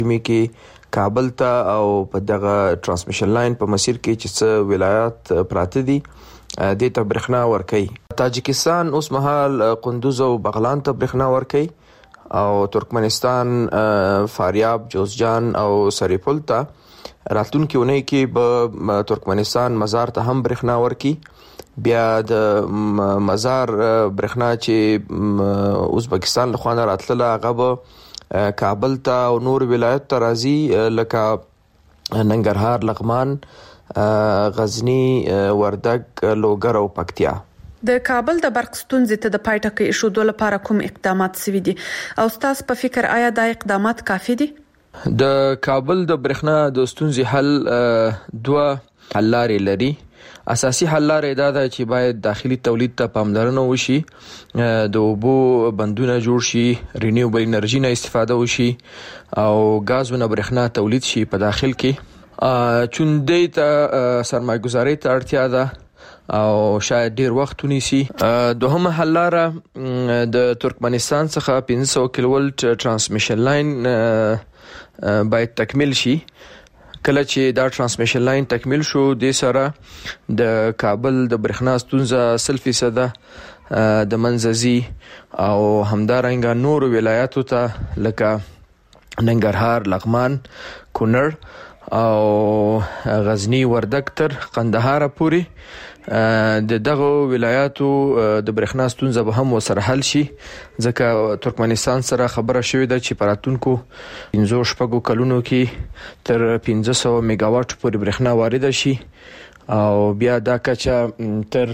کې کابل ته او په دغه ترانسمیشن لاین په مسیر کې چې څه ولایات پراته دي د ته برېښنا ورکوي. تاجکستان اوس مهال قندوز او بغلان ته برېښنا ورکوي او ترکمنستان فاریاب، جوزجان او سریپل ته راتلونکي اونۍ کې به ترکمنستان مزار ته هم برېښنا ورکوي. بیا د مزار برېښنا چې ازبکستان له خوا نه راتلله هغه به کابل ته او نور ولایت ته راځي لکه ننګرهار، لغمان، غزنی، وردګ، لوګر او پکتیا. د کابل د برق ستونزې ته د پای ټکی ایښودو لپاره کوم اقدامات شوي دي او ستاسو په فکر آیا دا اقدامات کافي دي؟ د کابل د برېښنا د ستونزې حل دوه حل لارې لري. اساسي حل لاره دا ده چې باید داخلي تولید ته پاملرنه وشي، د اوبو بندونه جوړ شي، رینیوبل انرژي نه استفاده وشي او غازونه برېښنا تولید شي په داخل کې. چوندې ته سرمایه گذاري ته اړتیا ده او شاید ډیر وخت ونیسي. دوهمه حل لاره د ترکمنستان څخه 500 کیلو ولټ ترانسمیشن لاین باید تکمیل شي. کله چې دا ترانسمیشن لاین تکمیل شو د سره د کابل د برېښنا ستونزه 100% د منځزي او همدارنګه نور ولایاتو ته لکه ننګرهار، لغمان، کونړ او غزنی، وردګ تر قندهار پورې د دغه ولایاتو د برېښنا ستونزه به هم وسره حل شي، ځکه ترکمنستان سره خبره شوې ده چې په راتلونکو 5-6 کلونو کې تر 1500 میگاواټ پورې برېښنا وارده شي او بیا دا کچه تر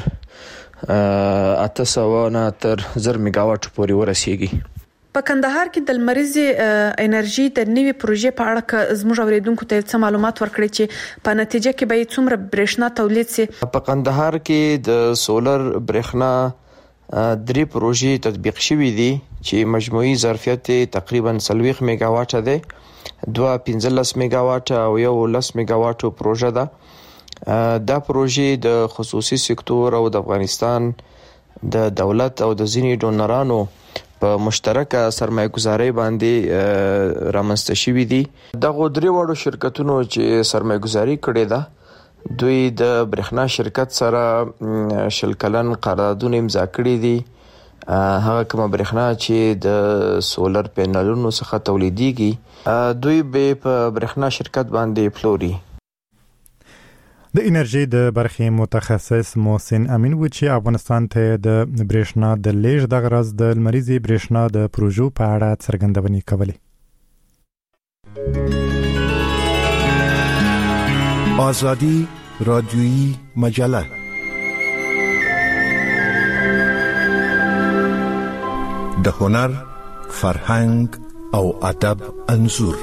800 نه تر 1000 میگاواټ پورې ورسیږي. په کندهار کې د لمریزې انرژي د نوي پروژې په اړه که زموږ اوریدونکو ته څه معلومات ورکړي چې په نتیجه کې به څومره برېښنا تولید شي. په کندهار کې د سولر برېښنا 3 پروژې تطبیق شوې دي چې مجموعي ظرفیت تقریبا 40 میگاواټ ده، 15 میگاواټ او 10 میگاواټ پروژه ده. دا پروژې د خصوصي سکتور او د افغانستان د دولت او د ځینې ډونرانو په مشترکه سرمایه گذاري باندې رامنځته شوې دي. دغه درې وړو شرکتونو چې سرمایه گذاري کړې ده دوی د برېښنا شرکت سره 20 کلن قراردادونه امضا کړي دي. هغه کومه برېښنا چې د سولر پینلونو څخه تولیديږي دوی به په برېښنا شرکت باندې پلوري. د انرژي د برخې متخصص محسن امین و چې افغانستان ته د برېښنا د لیږد د غرض د لمریزې برېښنا د پروژو په اړه څرګندونې کولې. آزادی رادیویی مجله د هنر، فرهنګ او ادب انځور.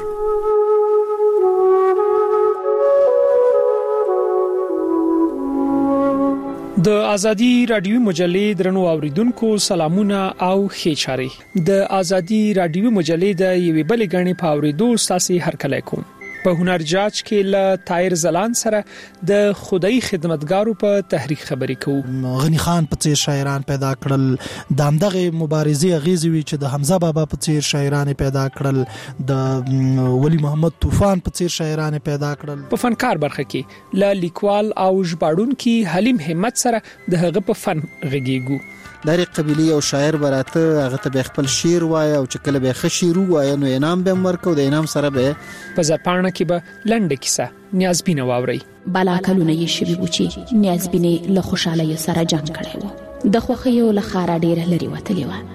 د ازادي رادیوي مجلې درنو اوریدونکو سلامونه او ښه چاري. د ازادي رادیوي مجلې د یوې بلې غړي په اوریدو ساسي هرکلی کوم. په هنر جاج کې له طاهر زلان سره د خدای خدمتګارو په تحریک خبرې کوو. غنی خان په څیر شاعران پیدا کړل، د همدغه مبارزې غیزي وی چې د حمزه بابا په څیر شاعران پیدا کړل، د ولی محمد طوفان په څیر شاعران پیدا کړل. په فنکار برخه کې ل لیکوال او ژباړونکي حلیم همت سره د هغه په فن غږیږو. دغه قبيله او شاعر براته هغه ته خپل شعر وای او چې کله به خشیر وای نو انعام به ورکو، د انعام سره به په ځپانه کې به لنډه کیسه نیازبینه واوري. بالا کلونه یې شوي و چې نیازبینه له خوشاله سره جنگ کړي وو، د خوخیو له خارا ډیره لري وتلی و.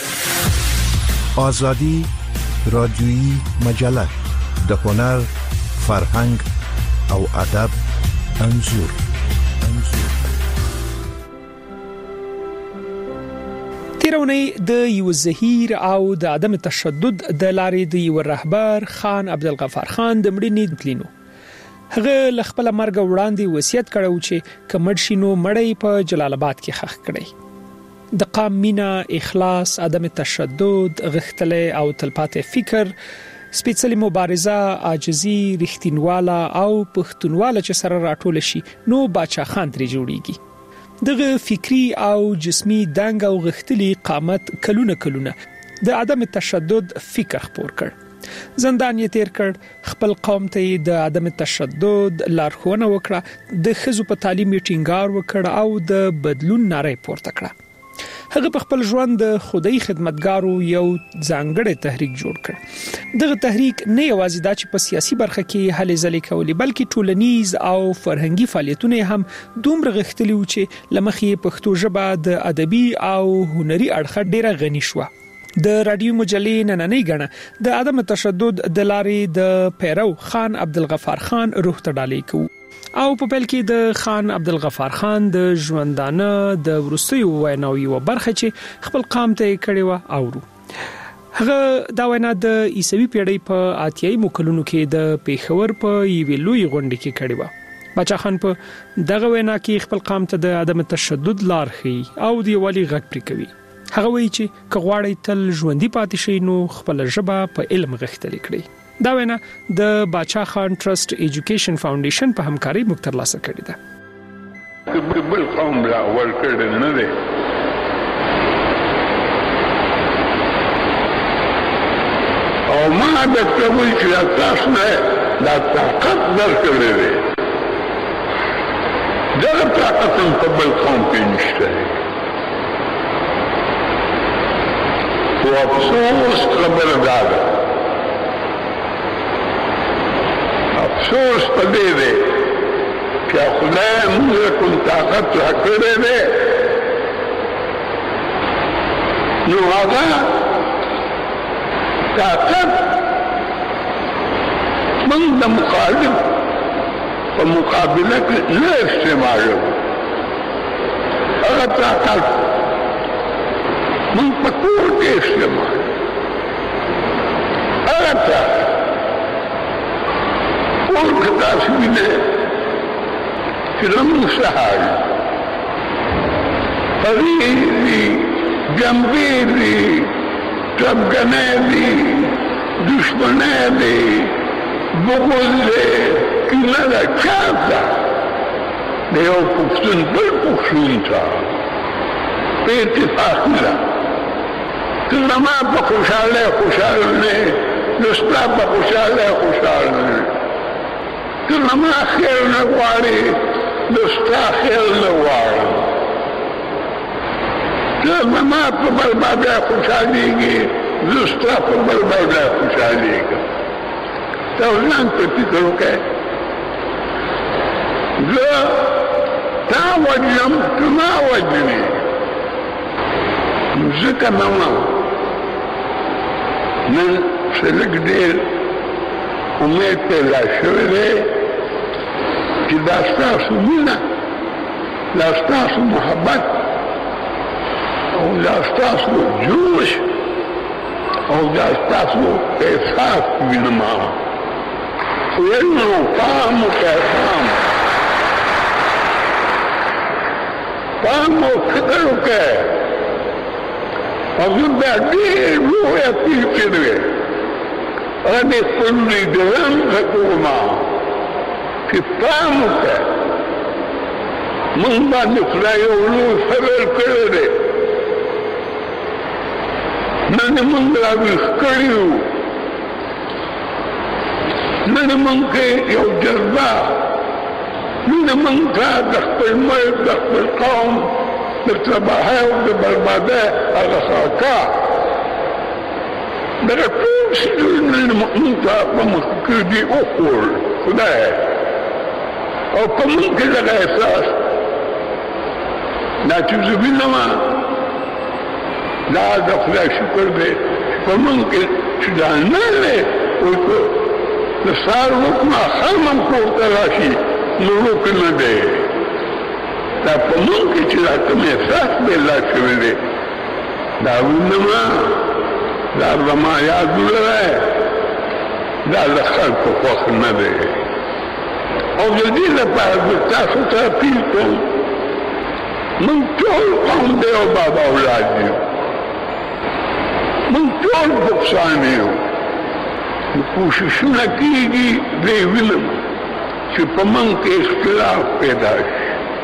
آزادی رادیویی مجله د هنر، فرهنګ او ادب انځور. تیرونی د یو زهیر او د عدم تشدد د لارې د یو رهبر خان عبدالغفار خان د مړینې تلینو. هغه ل خپل مرګ وړاندې وصیت کړو چې کمړ شینو مړی په جلال آباد کې خښ کړي. د قام مینا، اخلاص، عدم تشدد، غختله او تلپاتې فکر، سپیڅلې مبارزه، عاجزي، رښتینواله او پښتونواله چې سره راټول شي نو باچا خان ترې جوړیږي. دغه فکری او جسمی دنګ او غختلی قامت کلونه د عدم تشدد فکر خپور کړ. زندان یې تیر کړ. خپل قوم ته د عدم تشدد لارښوونه وکړه، د ښځو په تعلیم یې ټینګار وکړ او د بدلون ناره پورته کړه. هغه په خپل ژوند د خدای خدمتګارو یو ځانګړی تحریک جوړ کړ. دغه تحریک نه یوازې د په سیاسي برخه کې هلې ځلې کولې، بلکې ټولنیز او فرهنګي فعالیتونه هم دومره غښتلي و چې لمخې پښتو ژبه د ادبي او هنري اړخ ډیره غني شوه. د رادیو مجلې نننۍ غړه د عدم تشدد د لارې د پیرو خان عبدالغفار خان روح ته ډالۍ کوي او په پیل کې د خان عبدالغفار خان د ژوندانه د وروستیو ویناو یو برخه چې خپل قام ته کړي و اورو. هغه دا وینا د عیسوي پیړۍ په اتیایي کلونو کې د پیښور په یوې لوی غونډه کې کړي و. بچا خان په دغه وینا کې خپل قام ته د عدم تشدد لار ښيي او د یووالي غږ پرې کوي. هغه وایي چې کغواړی تل ژوندۍ پاتې شي نو خپل ژبه په علم غښتلې کړئ. دا وینا د باچا خان ټرست ایجوکیشن فاونډیشن په همکاري موږ ترلاسه کړې ده. بل قوم لا اول کړل نه دی، او ما د ټول چې تاسو نه دا طاقت درکړې ده، دا طاقت په بل قوم کې نشته. او افسوس خبره ده، افسوس په دې دی چې خدای موږ کوم طاقت راکړی دی، نو هغه طاقت موږ د مخالف په مقابله کې نه استعمالوو. هغه طاقت موږ په کور کې استعمالوو. هغه طاقت اور کتاسو بینه چې زمون سهاري پری دی، جنبی دی، طبقنه دی، دشمنه دی، بغض دی، کینه دا چاپ دا دیو پختون بل پختون تا پی اتفاق ندا کلما پا خوشحال نه نستا پا خوشحال نه کلما خیر نغواری نستا خیر نغواری کلما پا برباده خوشحالی گی نستا پا برباده خوشحالی گی توزن پا فکر که تا وجنم تما وجنی ذکر نما من سلک دیر امید پیدا شوه ده چې دا ستاسو مینه، دا ستاسو محبت او دا ستاسو جوش او دا ستاسو احساس وینما. وینو پام وکړه، پام او فکر وکړه او زه بیا ډېر لوی اپیل کړی هغه د خپل لیډران حکومه چې پام وکړه موږ باندې خدای یو لوی فضل کړی دی، نن موږ راویښ کړي یو، نن موږ کې یو جذبه، نن موږ ته د خپل ملک د خپل قوم د تباهۍ او د بربادۍ هغه خاکه دغه ټول څیزونه موږ ته په مخ کې دي وښول خدای، او په موږ کې دغه احساس دا چې زه وینم دا د خدای شکر دی په موږ کې چې دا نه دی د سهار وخت ماښام هم کور ته راشي نو روک نه دی. دا په موږ کې چې دا کوم احساس پیدا شوی دی دا وینم، دا زما یادونه دی، دا د خلکو خوښ نه دی. او د دې لپاره زه تاسو ته اپیل کوم، موږ ټول قوم دی او بابا اولاد یو، موږ ټول بخښان یو، کوششونه کېږي دی وینم چې په موږ کې اختلاف پیدا شي.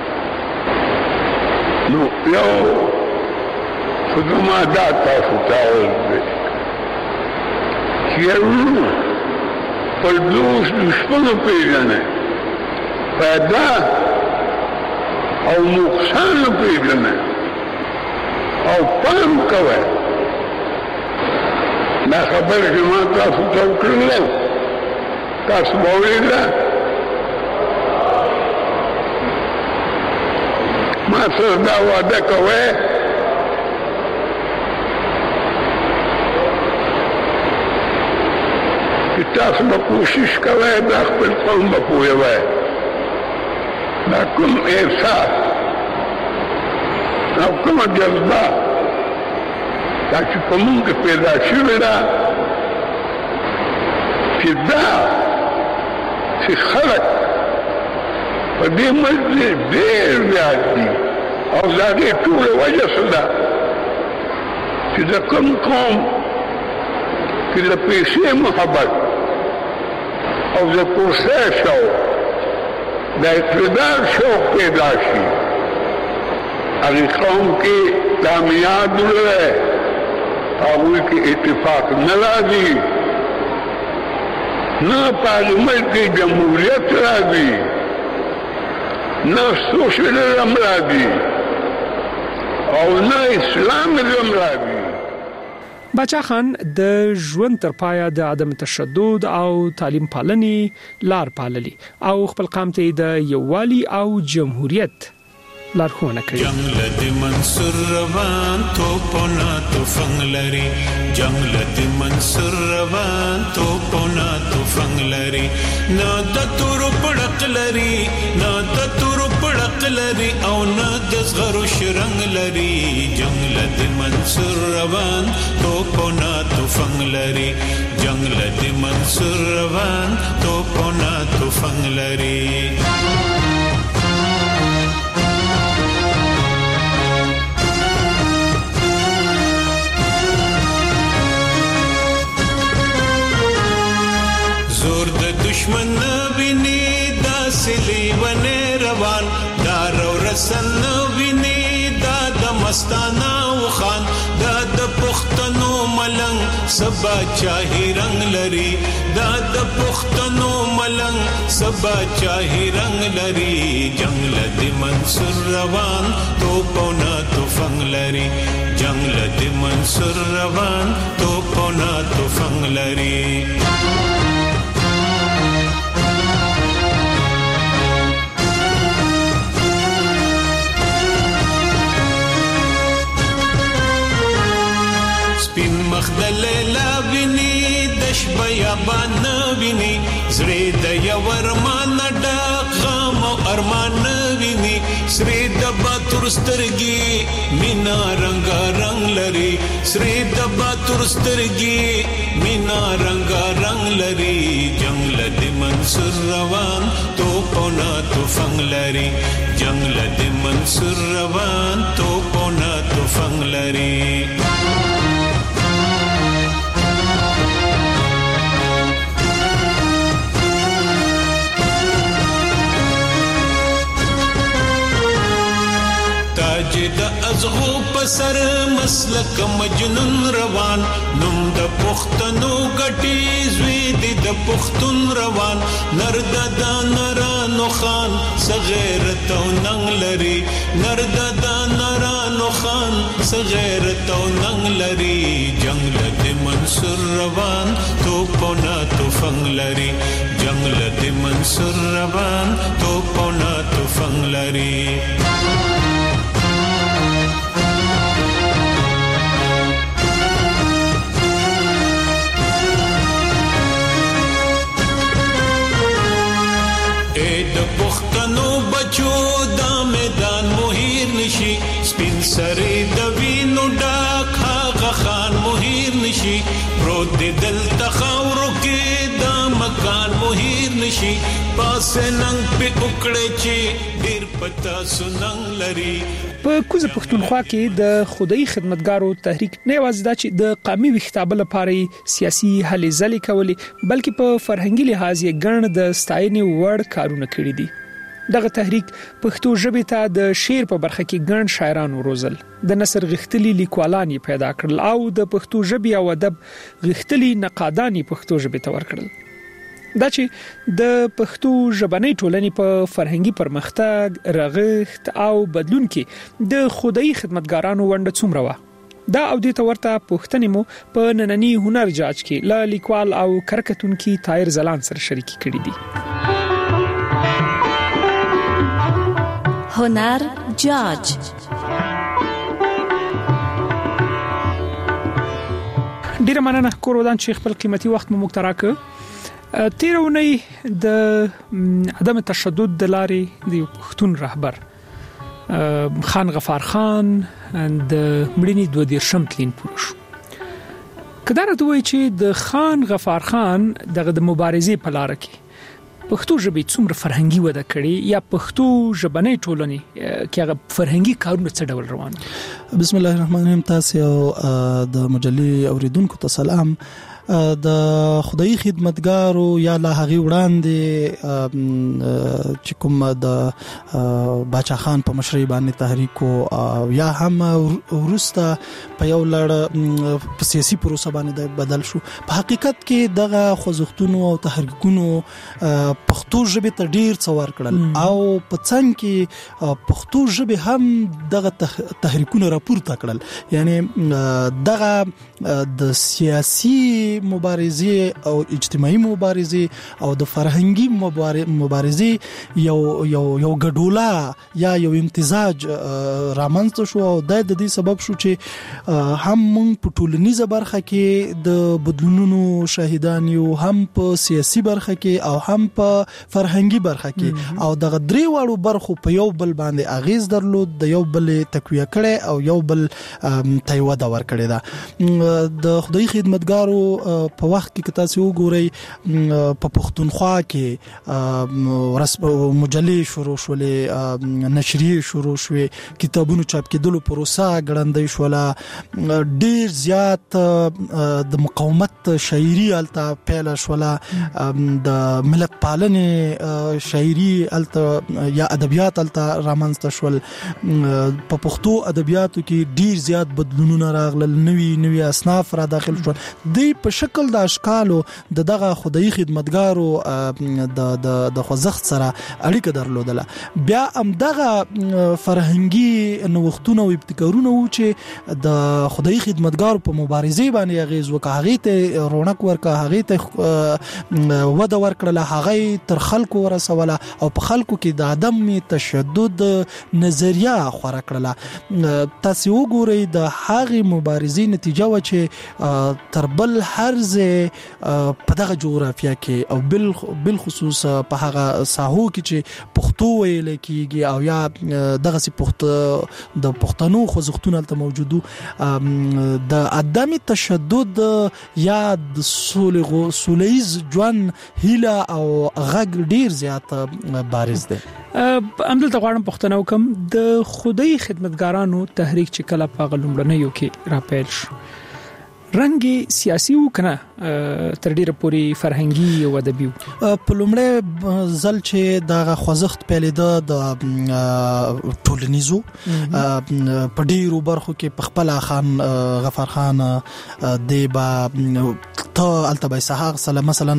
نو یو خو زما دا تاسو ته عرض دی چې هوښیارونو پر دوست دشمنو پیژنئ، فایده او نقصان پیژنئ او پام کوئ. دا خبره چې ما تاسو ته وکړله تاسو به اورېده. ما سره دا وعده کوئ چې تاسو به کوشش کوئ دا خپل قوم به پوهوئ دا کوم احساس او کومه جذبه دا چې په موږ کې پیدا شوې ده چې دا چې خلک په دې ملک کې ډېر زیات دي او د هغې ټوله وجه څه ده چې د کوم قوم کې د پیسې محبت او د کرسۍ شوق د اقتدار شوق پیدا شي، هغې قوم کې دا میعاد دی، هغوی کې اتفاق نه راځي، نه په هغې ملک کې جمهوریت راځي، نه سوشلزم راځي او نه اسلامزم راځي. باچا خان د ژوند تر پایه د عدم تشدد او تعلیم پالنې لار پاللي او خپل قام ته د یووالي او جمهوریت لارښوونه کوي. جنگ لدی منصور روان توپونه تفنګ لري، جنگ لدی منصور روان توپونه تفنګ لري، نه د تور پړق لري، نه د تور پړق لري او نه د زغرو شرنګ لري. جنگ لدی منصور روان توپونه تفنګ لري، جنگ لدی منصور روان توپونه تفنګ لري. دشمن ویني دا سلی ونه روان دا رو رسن ویني دا د مستانه وخان دا د پښتنو ملنګ سبا چاهي رنگ لري، دا د پښتنو ملنګ سبا چاهي رنگ لري. جنگ لدی منصور روان توپونه تفنګ لري، جنگ لدی منصور روان توپونه تفنګ لري. مخدل لا بني دش بیابان بني زړه د یورمان ډک غم او ارمان بني سری د باتور سترګي مینا رنگ رنگ لري، سری د باتور سترګي مینا رنگ رنگ لري. جنگ لدی منصور روان توپونه تفنګ لري، جنگ لدی منصور روان توپونه تفنګ لري. د ازغو پسر مسلک مجنون روان نوم د پښتنو غټي زوی د پښتون روان نرد د نرانو خان صغیرت او ننګ لري، نرد د نرانو خان صغیرت او ننګ لري. جنگ لدی منصور روان توپونه تفنګ لري، جنگ لدی منصور روان توپونه تفنګ لري. پښتنو بچو دا میدان مهیر نشي، سپین سری د وینو ډاک هغه خان مهیر نشي، پروت د دل تخاورو کې دا مکان مهیر نشي، پاس ننګ په وکړې چې ډیر پتا سننګ لري. په کوزه پښتونخوا کې د خدای خدمتګارو تحریک نه یوازې دا چې د قومي وختابه لپاره سیاسي هلې ځلې کولې بلکې په فرهنګي لحاظ یې ګڼ د ستاینې وړ کارونه کړي دي. دغه تحریک پښتو ژبې ته د شعر په برخه کې ګڼ شاعران وروزل، د نثر غښتلي لیکوالان پیدا کړل او د پښتو ژبې او ادب غښتلي نقادان پښتو ژبې ته ورکړل. دا چې د پښتو ژبنۍ ټولنې په فرهنګي پرمختګ، رغښت او بدلون کې د خدای خدمتګارانو ونډه څومره وه، دا او د تورته پښتنې مو په نننی هنر جاج کې له لیکوال او کرکټونکي طاهر زلان سره شریکي کړې دي. هنر جاج. ډیره مننه کورودان چې خپل قیمتي وخت مو مخترا کړ. تیرونی د عدم تشدد د لارې د پښتون رهبر خان غفار خان د مړینې 22 تلین پوره شو. کله راځي چې د خان غفار خان دغه د مبارزې په لار کې پښتو ژبې څومره فرهنګي وده کړې یا پښتو ژبنۍ ټولنې کې هغه فرهنګي کارونه څه ډول روان دي؟ بسم الله الرحمن الرحیم. تاسو د مجلې اوریدونکو ته سلام. د خدای خدمتګارو یا لا هغه وړاندې چې کوم د باچا خان په مشرۍ باندې تحریک او یا هم ورسته په یو لړ په سیاسي پروسه باندې بدل شو. په حقیقت کې دغه خوځښتونو او تحریکونو پښتو ژبې ته ډیر څه ورکړل او په څنګ کې پښتو ژبې هم دغه تحریکونه راپورته کړل. یعنی دغه د سیاسي مبارزه او اجتماعي مبارزه او د فرهنګي مبارزه یو ګډوله یا یو امتزاج رامنځته شو او د دې سبب شو چې هم موږ په ټولنیزه برخه کې د بدلونونو شاهدان یو، هم په سیاسي برخه کې او هم په فرهنګي برخه کې او دغه درې واړو برخو په یو بل باندې اغیز درلود، د یو بل تقویه کړي او یو بل تایید ورکړي. دا د خدای خدمتګارو په وخت کې تاسو وګورئ په پښتونخوا کې مجلې شروع شولې، نشریه شروع شوې، کتابونو چاپ کېدلو پروسه ګړندۍ شوله، ډیر زیات د مقاومت شاعري الته پیل شوله، د ملت پالنې شاعري الته یا ادبیات الته رامنځته شول. په پښتو ادبیاتو کې ډیر زیات بدلونونه راغلل، نوي اصناف را داخل شول. د په شکل د اشکالو دغه خدای خدمتګارو د خوځښت سره اړیکه درلودله. بیا هم دغه فرهنګي نوښتونه او ابتکارونه و چې د خدای خدمتګارو په مبارزې باندې اغیز وکړ، هغه ته رونق ورکړ، هغه ته وده ورکړه، هغه تر خلکو ورسوله او په خلکو کې د عدم تشدد نظریه خورا کړله. تاسو وګورئ د هغه مبارزې نتیجه و چې تر بل هر ځای په دغه جغرافیا کې او بل خصوص په هغه ساحو کې چې پښتو ویل کېږي او یا دغه سي د پښتنو خوځښتونه ته موجودو، د عدم تشدد یا د سولهییز ژوند هیله او غږ ډیر زیات بارز دی. همدلته غواړم پښتنو کوم د خدای خدمتګارانو تحریک چې کله په غلمړنیو کې راپیل شو، رنګ سیاسي وکنه تر ډیره پوری فرهنګي او ادبي. په لومړی ځل چې د خوځښت پیلېده د ټولنیزو په ډیرو برخو کې په خپل خان غفار خان دیبا ته التبای سحاق سره مثلا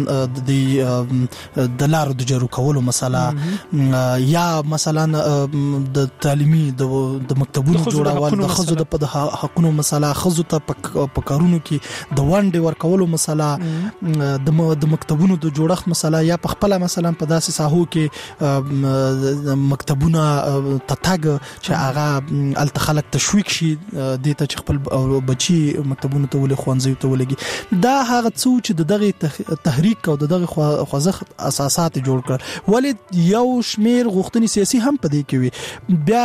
د لارو د جارو کولو مسله یا مثلا د تعلیمي د مکتبونو جوړول، د خزو د حقونو مسله، خزو ته په کارونو کې د وانډې ورکولو مسله، د مکتبونو د جوړښت مسله، یا په خپل مثلا په داسې ساحو کې مکتبونه تتاګ چې هغه ال خلک تشویق شي د ته خپل بچي مکتبونو ته ولې خوانځي ته ولګي. دا هغه څو چې دغه تحریک او دغه خوځښت اساسات جوړ کړ، ولې یو شمیر غوښتنې سیاسي هم پدې کې وي. بیا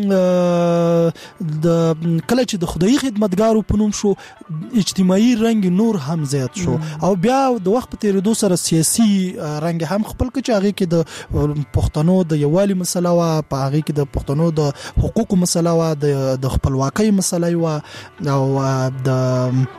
د کله چې د خدای خدمتګارو په نوم شو، اجتماعي رنګ نور هم زیات شو او بیا د وخت په تیریدو سره سیاسي رنګ هم خپل کې هغه کې د پښتنو د یووالي مسله وا، په هغه کې د پښتنو د حقوقو مسله وا، د خپلواکۍ مسله وا او د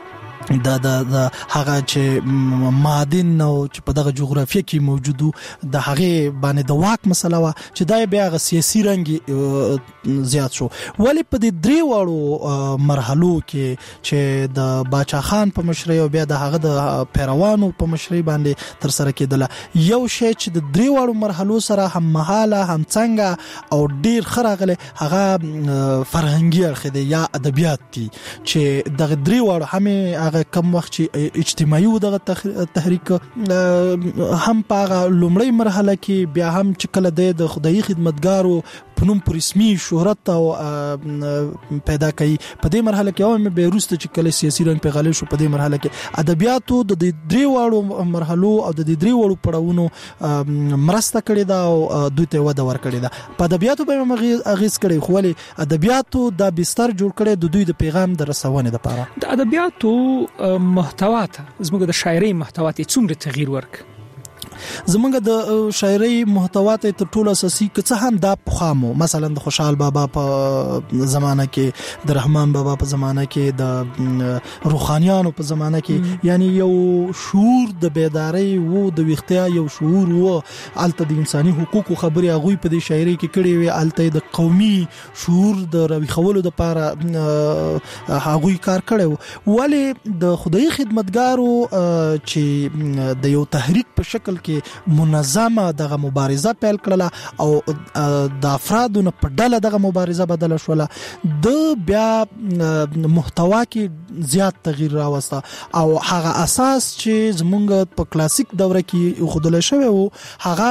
د هغه چې معادن او چې په دغه جغرافیه کې موجودو د هغه باندې د واک مسله وا چې دا بیا غ سیاسي رنګ زیات شو. ولی په دې درې وړو مرحلو کې چې د باچا خان په مشرۍ او بیا د هغه د پیروانو په مشرۍ باندې تر سره کېدل یو شی چې د درې وړو مرحلو سره هم مهاله هم څنګه او ډیر خراغله هغه فرهنګي اړخ دی یا ادبیات دي چې د درې وړو هم کم وخت چې اجتماعي دغه تحریک هم په لومړی مرحله کې بیا هم چې کله د خدای خدمتګارو پنوم پر رسمي شهرت او پیدا کړي په دې مرحله کې او به روسته چې کله سیاسي رنګ په غالي شو په دې مرحله کې ادبیاتو د درې واړو مرحلو او د درې واړو پړاوونو مرسته کړې ده او دوی ته وده ورکړې ده. په ادبیاتو به اغیز کړي خو ولې ادبیاتو د بستر جوړ کړي د دوی د پیغام د رسونې لپاره. د ادبیاتو محتوا ته زموږ د شاعرۍ محتوا ته څومره تغییر ورک؟ زمونږ د شاعرۍ محتوا ته تر ټولو اساسي که هم دا پخامو مثلا د خوشحال بابا په زمانه کې د رحمان بابا په زمانه کې د روحانيانو په زمانه کې یعنی یو شعور د بیداری وو د وختیا یو شعور وو الته د انساني حقوقو خبري هغه په دې شاعرۍ کې کړي وي الته د قومي شعور د روي خولو د لپاره هغه کار کړي ولی د خدای خدمتګارو چې د یو تحریک په شکل کې منظمه دغه مبارزه پیل کړله او د افرادو په ډله دغه مبارزه بدل شوله د بیا محتوا کې زیات تغییر راوسته او هغه اساس چې زمونږ په کلاسیک دوره کې خودل شوی وو هغه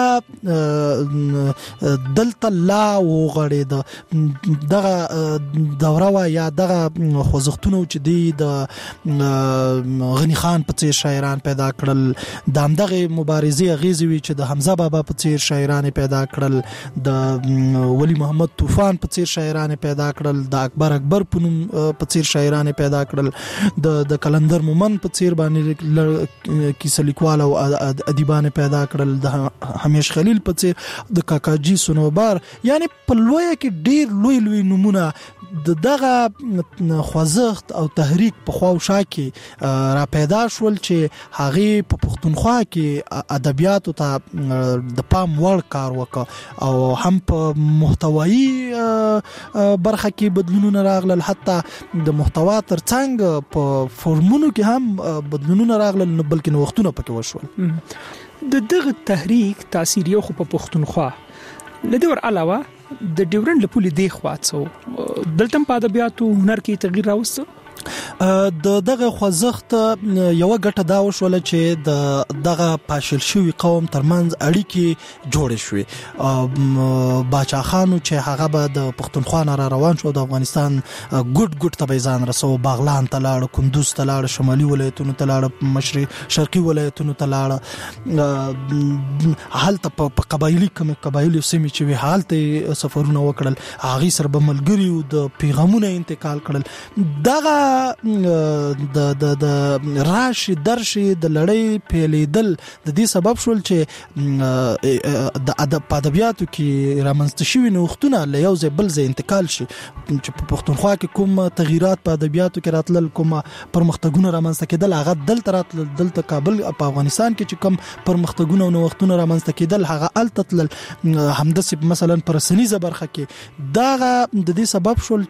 دلته لا وغړید دغه دوره وا یا دغه خوځښتونه چې دی د غنی خان په څیر شاعران پیدا کړل د همدغه مبارزه غیزوی چې د حمزه بابا په څیر شاعران پیدا کړل د ولی محمد طوفان په څیر شاعران پیدا کړل د اکبر پونم په څیر شاعران پیدا کړل د کلندر مومن په څیر باندې کیسه لیکوال او ادیبان پیدا کړل د همیش خلیل په څیر د کاکاجی سنوبار یعنی په لوی کې ډیر لوی نمونه دغه خوځښت او تحریک په خواوشا کې را پیدا شول چې هغه په پښتونخوا کې ادبیاتو ته د پام وړ کار وکړ او هم په محتوایی برخه کې بدلونونه راغلل حتی د محتوا ترڅنګ په فورمونو کې هم بدلونونه راغلل نه بلکې وختونه پکې وشول. د دغه تحریک تاثیر یو خو په پښتونخوا لدی ور علاوه د ډیورند لپولې دی خواڅو دلته په ادبیاتو هنر کې تغییر راوست. دغه خوځښت یو ګټه دا وشول چې دغه پاشل شوی قوم ترمنځ اړیکې جوړې شوې. باچا خانو چې هغه به د پښتونخوا نه روان شو د افغانستان ګډ تبعیضان رسو باغلان ته لاړ کندوز ته لاړ شمالي ولایتونو ته لاړ شرقي ولایتونو ته لاړ حالت په قبایلی سیمې چې وی حالت سفرونه وکړل هغه سره به ملګری د پیغامونه انتقال کړل. دغه د راشي درشي د لړۍ پیلیدل د دې سبب شول چې د ادبیاتو کې رامنځته شوی نوښتونه له یو ځای بل ځای انتقال شي چې په پښتونخوا کې کوم تغیرات په ادبیاتو کې راتلل کوم پرمختګونه رامنځته کېدل هغه دلته راتلل دلته کابل په افغانستان کې چې کوم پرمختګونه او نوښتونه رامنځته کېدل هغه التتل همداسې مثلا پر سنیزه برخه کې دا د دې سبب شول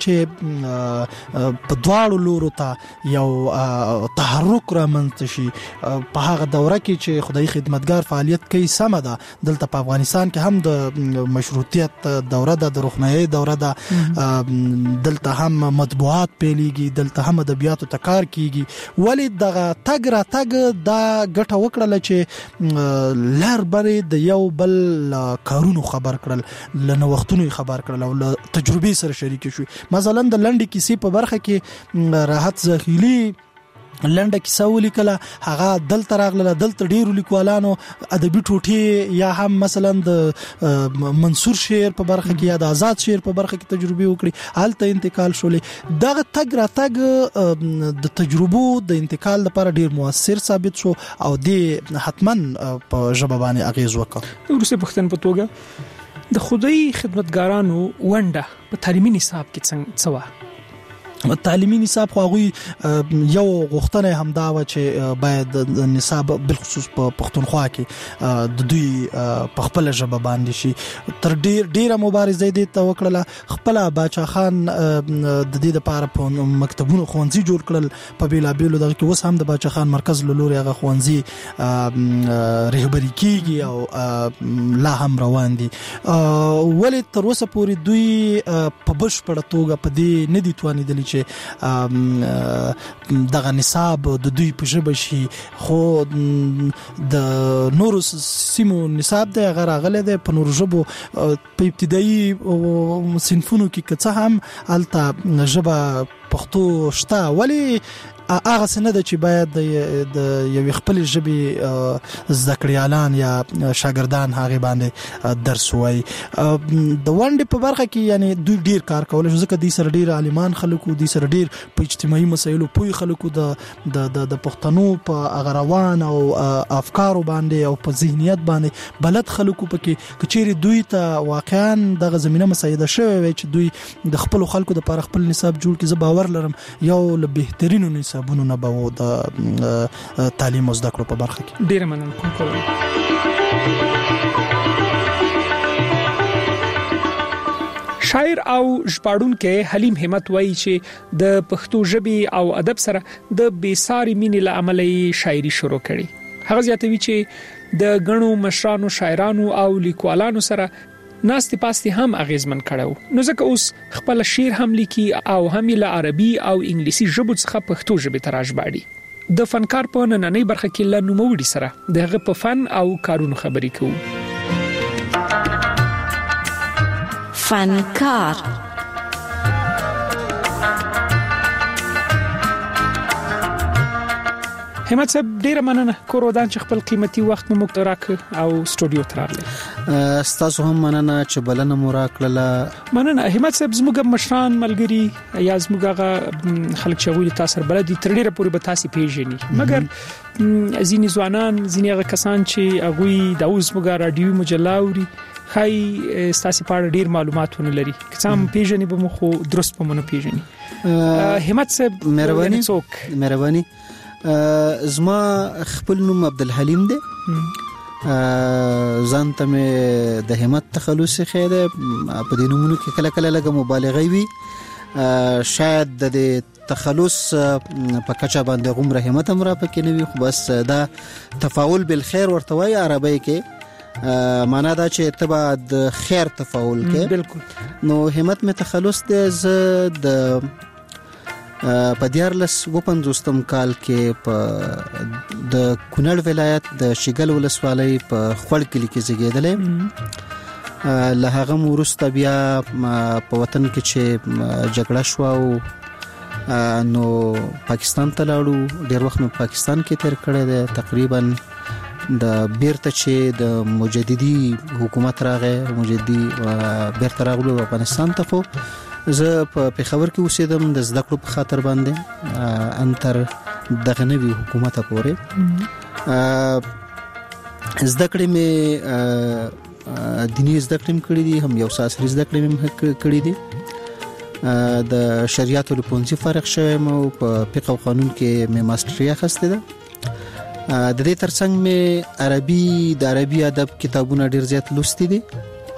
چې په دواړو لورو ته یو تحرک رامنځته شي. په هغه دوره کې چې خدای خدمتګار فعالیت کوي سم ده دلته په افغانستان کې هم د مشروطیت دوره ده د روحاني دوره ده دلته هم مطبوعات پیلېږي دلته هم ادبیاتو ته کار کیږي ولی دغه تګ را تګ دا ګټه وکړه چې لار بری د یو بل کارونو خبر کړل لنه وختونو خبر کړل او تجربه سره شریک شو. مثلا د لنډ کیسې په برخه کې راحت زخیلی لنډه کیسه ولیکله هغه دلته راغله دلته ډیرو لیکوالانو ادبي ټوټې یا هم مثلا د منصور شعر په برخه کې یا د آزاد شعر په برخه کې تجربه وکړي حالت انتقال شولې دغه تګ را تګ د تجربو د انتقال لپاره ډیر موثر ثابت شو او د حتما په ژبه باندې اغیز وکړ. ورسې پښتون په توګه د خدای خدمتګارانو ونده په تعلیمي نصاب کې څنګه تعلیمي نصاب خو غوي یو غوښتنه همدا و چې باید نصاب بالخصوص په پښتونخوا کې د دوی په خپل ژبه باندې شي تر ډیره مبارزه دي ته وکړه خپل باچا خان د دې لپاره په مکتبونو خوندزي جوړ کړل په بیلابیلو دغه کې اوس هم د باچا خان مرکز لوري هغه خوندزي رهبری کیږي او لا هم روان دي ولې تر اوسه پورې دوی په بشپړه توګه په دې نه دي توانیدلی چې دغه نصاب د دوی په ژبه شي خو د نورو سیمو نصاب د غراغله د په نورو ژبو په ابتدایي صنفونو کې کڅه هم الته ژبه پښتو شته ولی هغه سند چې باید د یو خپل ژبې زدکړیالان یا شاګردان هغه باندې درس وای د ونډې په برخه کې یعنی دوی ډیر کار کول شو ځکه د سر ډیر عالمان خلکو د سر ډیر په اجتماعي مسایلو پوي خلکو د پښتنو په اغروان او افکارو باندې او په ذهنیت باندې بلد خلکو پکې کچېری دوی ته واقعا دغه زمينه مسایده شوی چې دوی د خپل خلکو د لپاره خپل نصاب جوړ کړي زه باور لرم یو له بهترینو نصابونو نه به د تعلیم او زده کړو په برخه کې ډیر مننه کوم شاعر او ژباړونکی حلیم همت وایي چې د پښتو ژبې او ادب سره د بیساري مینې له امله شاعري شروع کړي هغه زیاتوي چې د غنو مشرانو شاعرانو او لیکوالانو سره ناستې پاستې هم اغیزمن کړو نو ځکه اوس خپل شعر هم لیکي او هم له عربي او انګلیسي ژبو څخه پښتو ژبې ته راژباړي د فنکار په نننۍ برخه کې له نوموړي سره دغه په فن او کارونو خبرې کوو فنکار همت صاحب ډیر مننه کورودان چې خپل قیمتي وخت مو مکت راک او سټوډیو ته راغلی ستاسو هم مننه چې بلنه مو راکړله مننه همت صاحب زموږ مشران ملګری یا زموږ خلک چې ویل تاسو بلدي تر ډیره پورې به تاسو پیژني مګر ځینې ځوانان ځینې هغه کسان چې هغه د اوس موږ رادیو مجلاوري خای ستاسو په ډیر معلوماتونه لري کسان پیژني به مو خو درست په مونږ پیژني همت صاحب مهرباني زما خپل نوم عبدالحلیم دی ځان ته مې د همت تخلص خیره په دې نومونو کې کله کله لګه مبالغه وي شاید د تخلص په کچا باندې غومره همت هم را پکې نه وي خو بس دا تفاعل بالخير ورته وایي عربی کې معنا دا چې تبع د خیر تفاعل کې بالکل نو همت مې تخلص دی ز د په 1950 کال کې په د کونړ ولایت د شیګل ولسوالۍ په خړ کلی کې زیږیدل له هغه وروسته بیا په وطن کې چې جګړه شو نو پاکستان ته لاړو ډیر وخت په پاکستان کې تیر کړی دی تقریبا د بیرته چې د مجددي حکومت راغی مجددي بیرته راغلو افغانستان ته خو زه په پېښور کې اوسېدم د زده کړو په خاطر باندې انتر دغه نوي حکومت پورې زده کړې مې دیني زده کړې مې کړې دي هم یو ساسري زده کړې مې کړې دي د شریعت او پونځي فارغ شوم او په فقه او قانون کې مې ماستري اخیستې ده د دې ترڅنګ مې د عربي ادب کتابونه ډیر زیات لوستي دي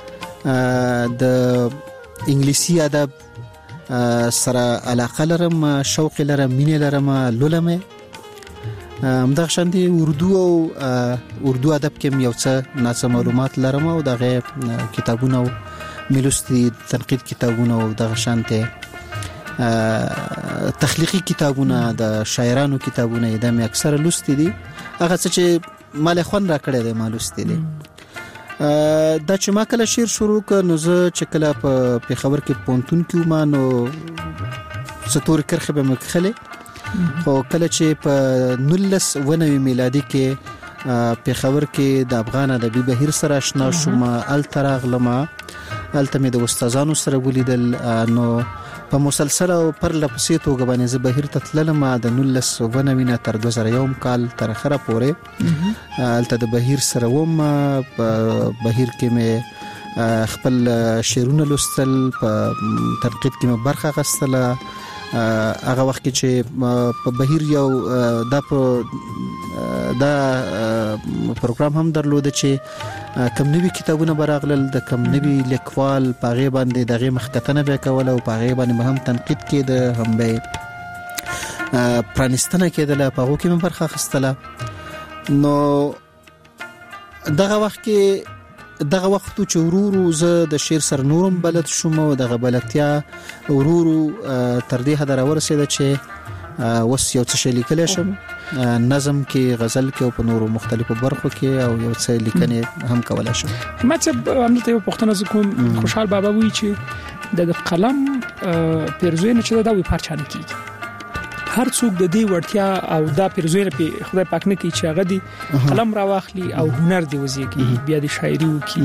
د انګلیسي ادب سره علاقه لرم شوق لرم مینه لرم لولم همدغه شاندي اردو او اردو ادب کې یو څه ناڅه معلومات لرم او دغه کتابونه ملوستي تنقید کتابونه او دغه شانته تخلیقي کتابونه د شاعرانو کتابونه د مې اکثره لوستي دي هغه څه چې مال خوان را کړی دی مالوستي دي دا چې ما کله شعر شروع کړ نو زه چې کله په پېښور کې پونتون کې ما نو ستوري کرخه به مخخله خو کله چې په 1990 میلادي کې پېښور کې د افغان ادبي بهیر سره آشنا شوم التراغلم التمه د استادانو سره ولیدل نو په مسلسل او پر لپسې توګه باندې زه بهیر ته تللم د 1990 تر 2001 کال تر اخره پورې الته د بهیر سره وم په بهیر کې مې خپل شعرونه لوستل په تنقید کې مې برخه غستله هغه وخت کې چې په بهیر یو دا پروګرام هم درلود چې کم نوي کتابونه براغلل د کم نوي لیکوال پاغه باندې دغه مخکتنه به کول او پاغه باندې هم تنقید کېده هم به پرانستنه کېدله پاغه کې من برخه خستله نو دغه وخت چې ورورو زه د شعر سر نورم بلد شوم او دغه بلدتیا ورورو تر دې حد راورسېده چې وس یو څه لیکل شم نظم کې غزل کې او په نورو مختلفو برخو کې او یو څه لیکنې هم کولای شم. ماته همدلته یو پښتنه کوم خوشحال بابا وی چې د قلم پیرزوینه چې دا وی پارچانه کیږي هر څوک د دې ورتیا او دا پیرزوینه په خدای پاک نه کوي چې هغه دی قلم راواخلي او هنر دی وزيږي بیا د شاعري وکي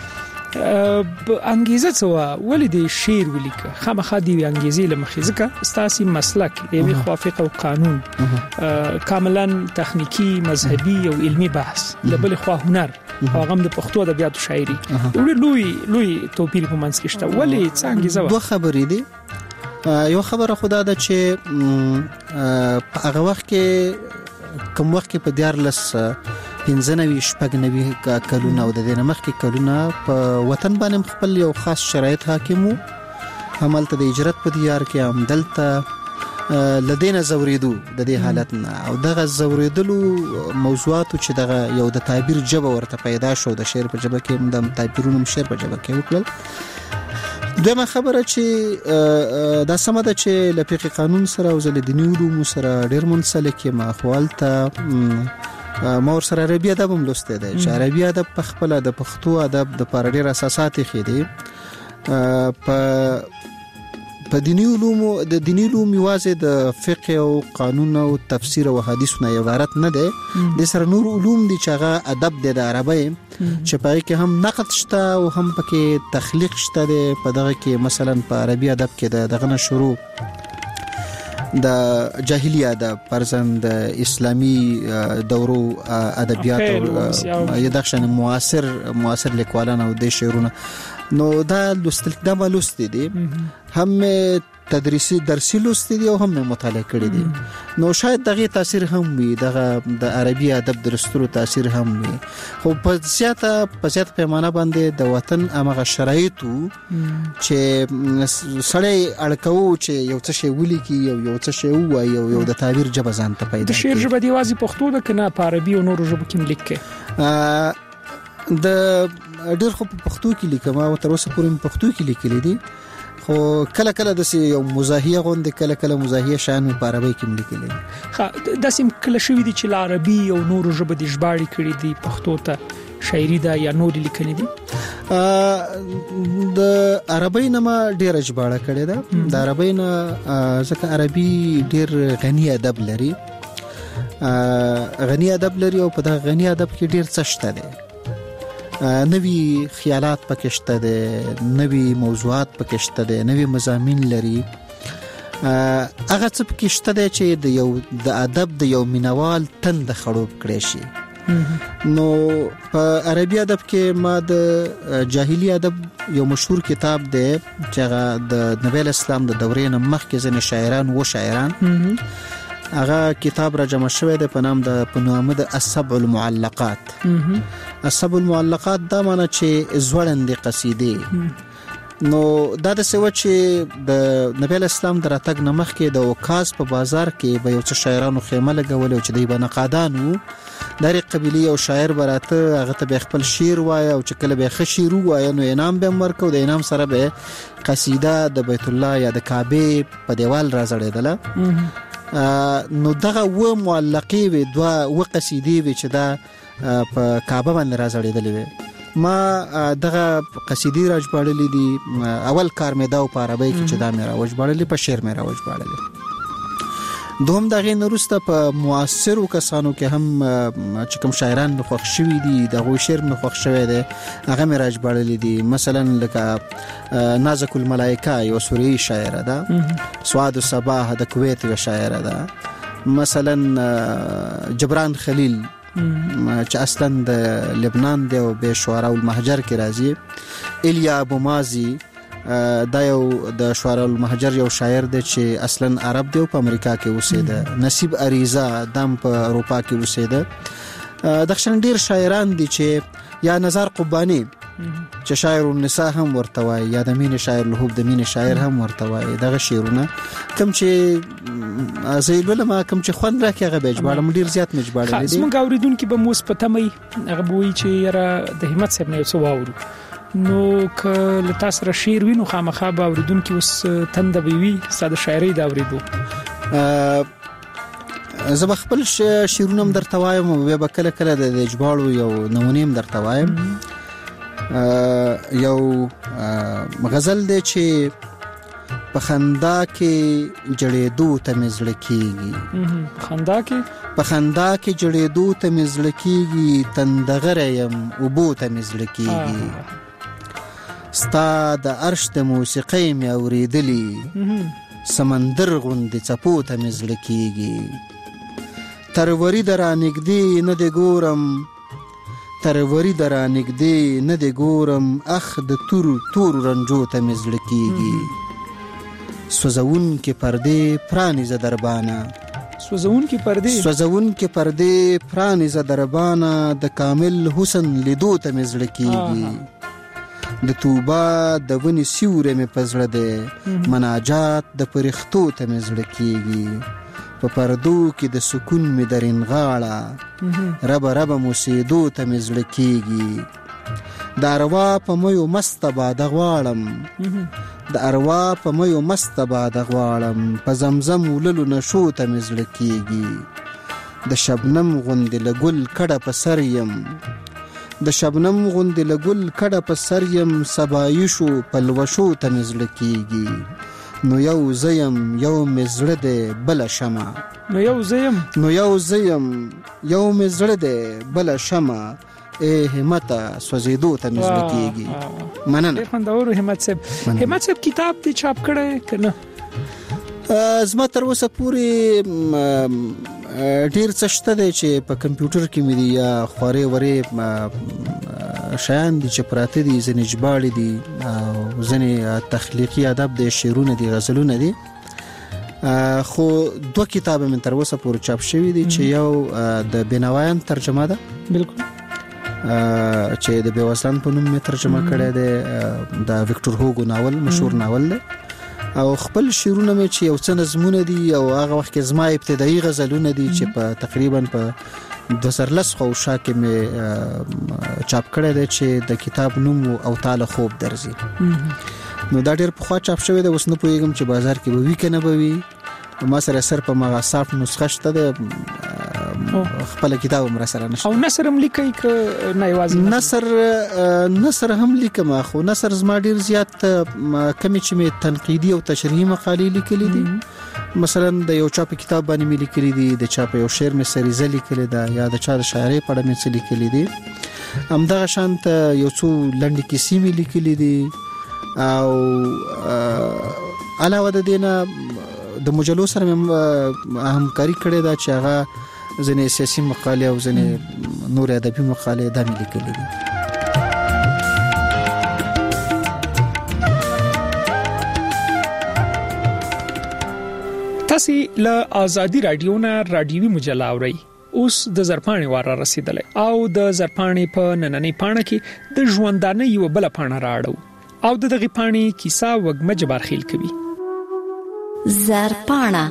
انګیزه څه ولې د شعر ولیکه خامخا دی انګیزه لمخې ځکه ستاسي مسلک دی موافق او قانون کاملا تخنیکی مذهبي او علمی بحث لبل خو هنر هغه د پښتو ادبیاتو شاعري لوی توپیر په منځ کې شته ولې څنګه انګیزه دوه خبرې دي یو خبره خدا ده چې هغه وخت کې کوم وخت کې په 1590 کلونه او د دې مخ کې کلونه په وطن باندې خپل یو خاص شرایط حاکمو عملته د هجرت په دیار کې هم دلته لدينا زوریدو د دې حالت نه او دغه زوریدلو موضوعاتو چې دغه یو د تعبیر جبه ورته پیدا شو د شعر په جبه کې د تعبیرونو شعر په جبه کې وکړل. دویمه خبره چې دا سم ده چې لپاره قانون سره او زل دیني علوم سره ډیر منسلک ما خپلته مور سره عربي ادب هم لسته ده چې عربي ادب په خپل د پښتو ادب د پر ډیر اساسات خېدي په دیني علوم یوازې د فقه او قانون او تفسیر او حدیث نه عبارت نه ده د سره نور علوم دي چې هغه ادب د عربی چې پای کې هم نقد شته او هم پکې تخلیق شته په دغه کې مثلا په عربي ادب کې دغه نه شروع د جاهلی ادب پرځند اسلامی دورو ادبیات او یدخشن معاصر لیکوالان او د شعرونه نو دا لوست دي هم تدریسي درسي لوست دي او هم مطالعه کړی دي نو شاید دغه تاثیر هم وي دغه د عربي ادب درستلو تاثیر هم وي خو په زیاته پیمانه باندې د وطن امغه شرایطو چې سړی اړکو چې یو څه شی ولیکي یو څه شی وایي یو د تعبیر جبه ځان ته پیدا د شعر جبه دی وازي پښتو ده کنه په عربي او نورو ژبو کې لیکي د ډېر خو په پښتو کې لیکم او تر اوسه پورې په پښتو کې لیکلي دي خو کله د یو مزاحیه غوند کله مزاحیه شان په عربی کې لیکلي ها د سیم کله شوی دي چې عربي او نورو ژبه د ژباړي کړي دي پښتو ته شاعري دا یا نور لیکني دي د عربی نه ما ډېر ژباړه کړې ده د عربی نه ځکه عربي ډېر غني ادب لري او په دا غني ادب کې ډېر څه شته ده نوی خیالات پکشته ده نوی موضوعات پکشته ده نوی مضامین لري هغه څه پکشته ده چې د ادب د یو مینوال تند خړوب کړي شي نو په عربي ادب کې ما د جاهلی ادب یو مشهور کتاب ده چې د نبی اسلام د دورې نه مخکې ځنه شاعران هغه کتاب را جمع شوی دی په نام د السبع المعلقات السبع المعلقات دا معنی چې زوړندې قصیدې نو دا د سوي چې د نبی اسلام دراتګ نمخ کې د وکاس په بازار کې به یو څه شاعرانو خیمه لګول او چې دی بنقادانو دغه قبيله او شاعر براته هغه ته خپل شعر وای او چې کله به خشیر وای نو انعام به ورکو د انعام سره به قصیده د بیت الله یا د کعبه په دیوال راځړېدله نو دغه و معلقې و قصیدې و چې دا په کعبه باندې راځړېدلې و ما دغه قصیدې راځبړلې دي اول کار مې دا په عربی کې چې دا مې راوځبړلې په شعر مې راوځبړلې دوم دغه نورسته په معاصر کسانو کې هم چې کوم شاعران خوښ شوي دي دغه شعر مې خوښ شوی دی هغه مې راځبړلې دي مثلا لکه نازک الملائکه یو سوری شاعره ده سواد الصباح د کویت یو شاعره ده مثلا جبران خلیل چې اصلا د لبنان دی او به شعراء المهجر کې راځي الیا ابو مازی دا یو د شعراء المهجر یو شاعر دی چې اصلا عرب دی او په امریکا کې اوسېده. نصیب اریزا دم په اروپا کې اوسېده. د شان ډیر شاعران دي چې یا نزار قبانی چې شاعر النساء هم ورته وایي، یا د مینې شاعر لهوب د مینې شاعر هم ورته وایي. دغه شعرونه کوم چې زیلول ما کوم چې خوند راکې هغه به اجبارم ډیر زیات مجبار دي. زموږ اوریدونکو به موس پتمي هغه بوي چې یاره د همت صاحب نه څه واورو، نو که لتا سره شعر وینو خامخا به اوریدونکو اوس تند بيوي ساده شاعري دا اوریدو. زه به خپل شعرونه هم درته وایم او به کله کله د اجبارو یو نمونه هم درته وایم. یو غزل دی چې په خندا کې جړېدو ته مزړه کیږي. په خندا کې جړېدو ته مزړه کیږي، تندغره يم او بو ته مزړه کیږي. ستا د عرش د موسیقۍ مې اوریدلی، سمندر غوندې څپو ته مزړه کیږي. تروری درا نږدې نه دی ګورم، تروری درا نږدې نه دی ګورم، اخ د تور رنجو ته مزړه کیږي. سوزون کې پردې پرانیزه دربانه، سوزون کې پردې پرانیزه دربانه، د کامل حسن لیدو ته مزړه کیږي. د توبه د ونې سیوری مې په زړه دی، مناجات د فرښتو ته مزړه کیږي. په پردو کې د سکون مې درین غاړه، رب موسیدو ته مزړه کیږي. د اروا په مېو مست باده غواړم، د اروا په مېو مست باده غواړم، په زمزم وللو نشو ته مزړه کیږي. د شبنم غوندې له ګل کډه په سر یم، د شبنم غوندې له ګل کډه په سر یم، سبایشو پلوشو ته مزړه کیږي. نو یو زیم یو مزړه دی بل شمع، نو یو زیم یو مزړه دی بل شمع، ای همت سوزیدو ته مزړه کیږي. مننه. خوندور همت صاحب کتاب دی چاپ کړی کنه؟ زما تر اوسه پورې ډیر څه شته دی چې په کمپیوټر کې مې دي، یا خوري وري شیان دي چې پراته دي، ځنې ژباړې دي او ځنې تخلیقي ادب دي، شعرونه دي، غزلونه دي. خو 2 کتابه من تر اوسه پورې چاپ شوي دي چې یو د بینوایان ترجمه ده، بالکل، چې د بیوسلان په نوم یې ترجمه کړی دی، د ویکټور هوګو ناول، مشهور ناول دی. او خپل شعرونه مې چې یو څه نظمونه دي او هغه وخت کې زما ابتدایي غزلونه دي چې په تقریبا په 2010 خو شاکه مې چاپ کړی دی چې د کتاب نوم او تعالی خوب درځي. نو دا ډېر پخوا چاپ شوی دی، اوس نه پوهیږم چې بازار کې به وي کنه به وي. ما سره سر په مغه صاف نسخه شته ده، خپل کتاب مر سره نشته. او نثر هم لیکي ک نه یوازې نثر هم لیکم، خو نثر زما ډیر زیات کمی چې می تنقیدی او تشریحي مقالې لیکلې دي. مثلا د یو چا په کتاب باندې می لیکلې دي، د چا په یو شعر می سریزه لیکلې ده، یا د چا د شاعرۍ په اړه می څه لیکلې دي. همدغه شانت یو څو لنډې کیسې می لیکلې دي. او علاوه د دینه د مجلو سره همکاري کړې ده چې هغه ځنې سیاسي مقالې او ځنې نور ادبي مقالې د ملي کړې دي. تاسو له آزادي رادیو نه رادیوي مجله اورئ. اوس د زرپاڼې واره رسیدلې او د زرپاڼې په نننۍ پاڼه کې د ژوندانه یو بل پاڼه راړو او دغه پاڼې کیسه وګمه جبار خیل کوي. زرپاڼه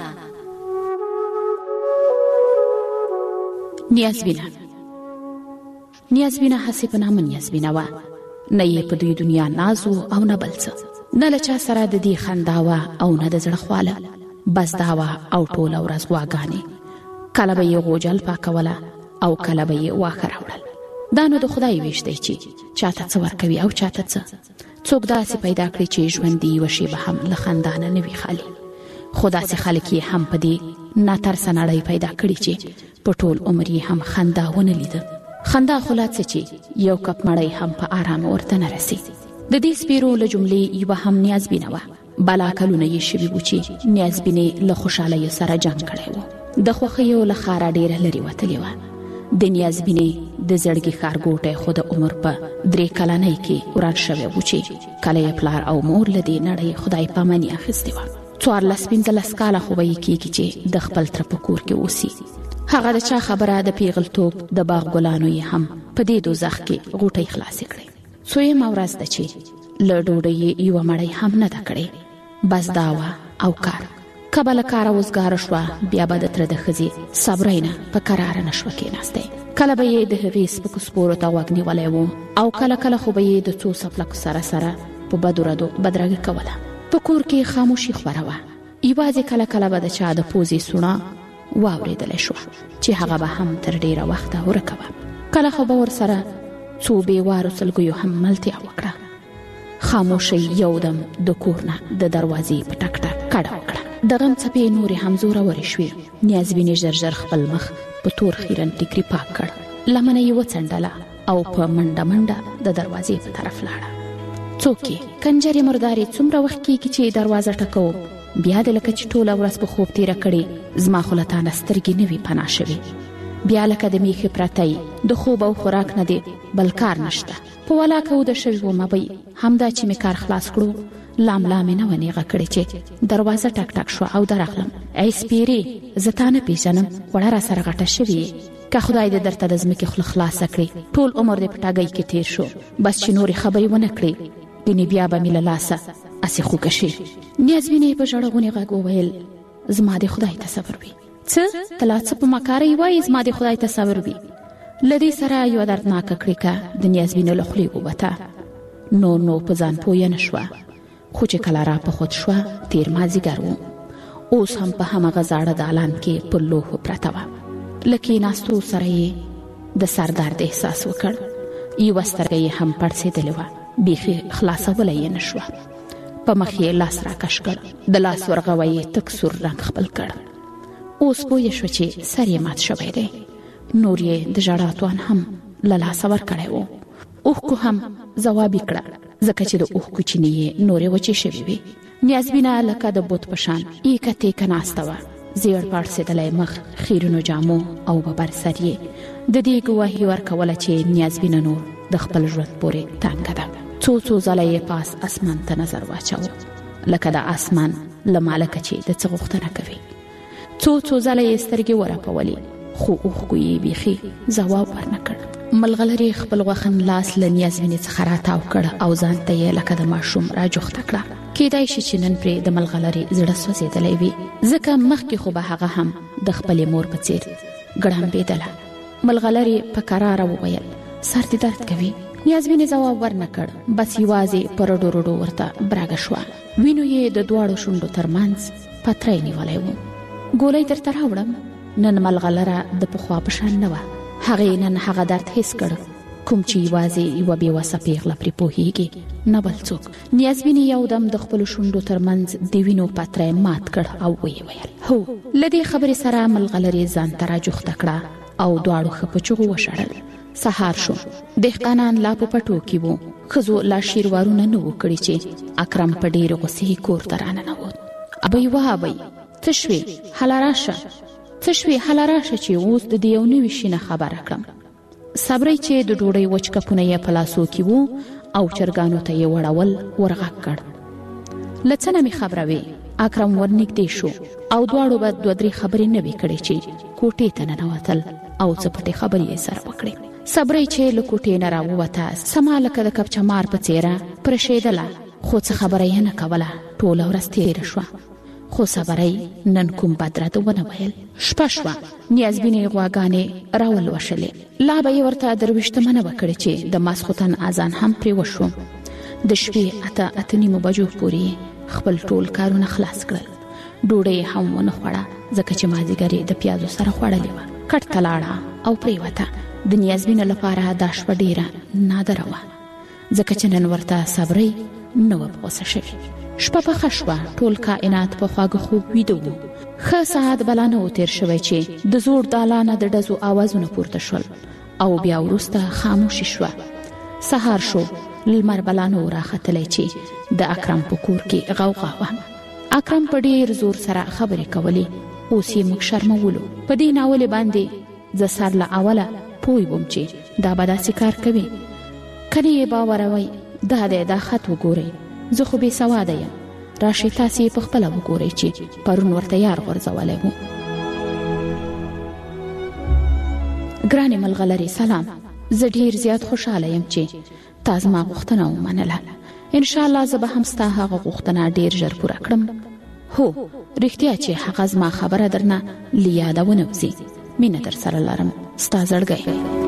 نیازبینه حسی په نامه نیازبینه وه، نه یې په دوی دنیا نازو او نه بل څه، نه له چا سره د دې خنداوه او نه د زړه خواله، بس داوه او ټوله ورځ غواګانې. کله به یې غوجل پاکوله او کله به یې واښه راوړل. دا نو د خدای ویش دی چې چاته څه ورکوي او چاته څه. څوک داسې پیدا کړي چې ژوندي یوه شیبه هم له خندانه نه وي خالي. خو داسې خلک یې هم په دې ناترسه نړۍ پیدا کړي چې په ټول عمر یې هم خندا ونه لیده. خندا خو لا څه چې یو کپ مړۍ هم په آرامه ورته نه رسي. د دې سپیرو له جملې یوه هم نیازبینه وه. بلا کلونه یې شوي وو چې نیازبینې له خوشحالیو سره جنګ کړی و. د خوښیو له ښاره ډېره لرې وتلې وه. د نیازبینې د زړګي ښارګوټی خو د عمر په 3 کلنۍ کې وران شوی و چې کله یې پلار او مور له دې نړۍ خدای پاماني اخیستې وه. 14-15 کاله خو به یې کېږي چې د خپل تره په کور کې اوسي. هغه د چا خبره د پیغلتوب د باغ ګلانو یې هم په دې دوزخ کې غوټۍ خلاصې کړې. څویمه ورځ ده چې له ډوډۍ یې یوه مړۍ هم نه ده کړې، بس دا وه او کار. کبه له کاره وزګاره شوه، بیا به د تره د ښځې صبرۍ نه په کراره نه شوه کېناستی. کله به یې د هغې سپکو سپورو ته غوږ نیولی و او کله کله خو به یې د څو څپلکو سره په بدو ردو بدرګه کوله. په کور کې خاموشي خوره وه. یوازې کله کله به د چا د پوزې سوڼه واورېدلی شوه چې هغه به هم تر ډېره وخته ورکه وه. کله خو به ورسره څو بېوارو سلګیو هم ملتیا وکړه. خاموشۍ یودم د کور نه د دروازې په ټک ټک کډه وکړه. د غم څپې نورې هم زورورې شوې. نیازبینې ژر ژر خپل مخ په تور خیرن ټیکري پاک کړ، لمنه یې وڅنډله او په منډه منډه د دروازې په طرف لاړه. څوک یې کنجرې مردارې څومره وخت کېږي چې دروازه ټکوم، بیا د لکه چې ټوله ورځ په خوب تېره کړې، زما خو له تانه سترګې نه وي پناه شوې. بیا لکه د میخې پرتی د خوب او خوراک نه دی بل کار نشته. په ولاکه وده شوي ومه بی همدا چې مې کار خلاص کړو، لاملا مې نه ونیغه کړې چې دروازه ټک ټک شوه او درغلم. ای سپیرې، زه تا نه پیژنم، وړه را سره غټه شوې. که خدای دې درته د ځمکې خوله خلاصه کړي، ټول عمر دې په ټاګۍ کې تیر شو، بس چې نورې خبرې ونه کړې، ګنې بیا به مې له لاسه اسې خوږه شي. نیازبینې په ژړغوني غږ وویل، زما دې خدای ته صبر وي. څه ته لا څه په مکارۍ وایي؟ زما دې خدای ته صبر وي. له دې سره یوه دردناکه کړیکه د نیازبینې له خولې ووته. نو په ځان پویه نه شوه، خو چې کله را په خود شوه تیر مازدیګر و. اوس هم په همغه زاړه دالان کې په لوښو پرته وه. له کېناستو سره یې د سر درد احساس وکړ. یوه سترګه یې هم پړسېدلې وه، بیخي خلاصولی یې نه شوه. په مخ یې لاس راکش کړ، د لاس ورغوی یې تک سور رنګ خپل کړ. اوس پوه شوه چې سر یې مات شوی دی. نور یې د ژړا توان هم له لاسه ورکړی و. اوښکو هم ځواب یې کړه، ځکه چې د اوښکو چینې یې نورې وچې شوې وې. نیازبینه لکه د بت په شان ایکه تیکه ناسته وه. زیړ پړسېدلی مخ، خیرونو جامو او ببر سر یې د دې ګواهي ورکوله چې نیازبینه نور د خپل ژوند پورې تانګه ده. څو ځله یې پاس اسمان ته نظر واچاوه، لکه د اسمان له مالکه چې د څه غوښتنه کوي. څو ځله یې سترګې ورپولې، خو اوښکو یې بیخي ځواب ورنه کړ. ملغلرې خپل غوښن لاس له نیازبینې څخه راتاو کړ او ځان ته یې لکه د ماشوم راجوخته کړه. کېدای شي چې نن پرې د ملغلرې زړه سوځېدلی وي، ځکه مخکې خو به هغه هم د خپلې مور په څېر ګړمبېدله. ملغلرې په کراره وویل، سر دې درد کوي؟ نیازبینې ځواب ورنه کړ، بس یوازې په رډو رډو ورته براګه شوه. وینو یې د دواړو شونډو ترمنځ پتری نیولی و. ګولۍ درته راوړم؟ نن ملغلره د پخوا په شان نه وه. هغې نن هغه درد حس کړ کوم چې یوازې یوه بېوسه پیغله پرې پوهېږي، نه بل څوک. نیازبینې یودم د خپلو شونډو ترمنځ د وینو پتری مات کړ او ویې ویل، هو. له دې خبرې سره ملغلرې ځان ته راجوخته کړه او دواړو ښه په چغو وشړل. سهار شو، دهقانان لا په پټو کې وو. ښځو لا شیروارونه نه وو کړي چې اکرم په ډېرې غوسې کور ته راننوت. ابۍ وابۍ، څه شوې؟ هله راشه، څه شوې؟ هله راشه چې اوس د دې یو نوي شي نه خبره کړم. صبرۍ چې د ډوډۍ وچ کپونه یې په لاسو کې وو او چرګانو ته یې وړول ورغږ کړ. له څه نه مې خبره وې؟ اکرم ورنږدې شو او دواړو به 2-3 خبرې نه وې کړې چې کوټې ته ننوتل او څه پټې خبرې یې سره وکړې. صبرۍ چې له کوټې نه راووته، سما لکه د کبچمار په څېره پرشېدله، خو څه خبره یې نه کوله. ټوله ورځ تېره شوه، خو صبرۍ نن کوم بد رد ونه ویل. شپه شوه، نیازبینې غواګانې راولوشلې. لا به یې ورته درویشتمنه وکړې چې د ماسخوتن اذان هم پرې وشو. د شپې 8-8:30 بجو پورې خپل ټول کارونه خلاص کړل. ډوډۍ هم ونه خوړه، ځکه چې مازدیګر یې د پیازو سره خوړلې وه. کټ ته لاړه او پرېوته. د نیازبینه لپاره دا شپه ډېره نادره وه، ځکه چې نن ورته صبرۍ نه وه په غوسه شوې. شپه پخه شوه، ټول کائنات په خواږه خوب ویده و. ښه ساعت بلا نه و تېر شوی چې د زوړ دالانه د ډزو آوازونه پورته شول او بیا وروسته خاموشي شوه. سهار شو، لمر بلا نه و راختلی چې د اکرم په کور کې غوغا وه. اکرم په ډېر زور سره خبرې کولې، اوس یې موږ شرمولو. په دې ناولې باندې ز سر له اوله پوی وم چې دا به داسې کار کوي. کني یې باور وای دا خط وګورئ، زه خو بې سواده یم، راشئ تاسې یې په خپله وګورئ چې پرون ورته یار غورځولی و. ګرانې ملغلرې سلام، زه ډیر زیات خوشحاله یم چې تا زما غوښتنه ومنله. انشاءالله زه به هم ستا هغه غوښتنه ډیر ژر پوره کړم. هو رښتیا چې هغه زما خبره درنه له یاده ونه وځي. مینه در سره لرم، ستا زړګی.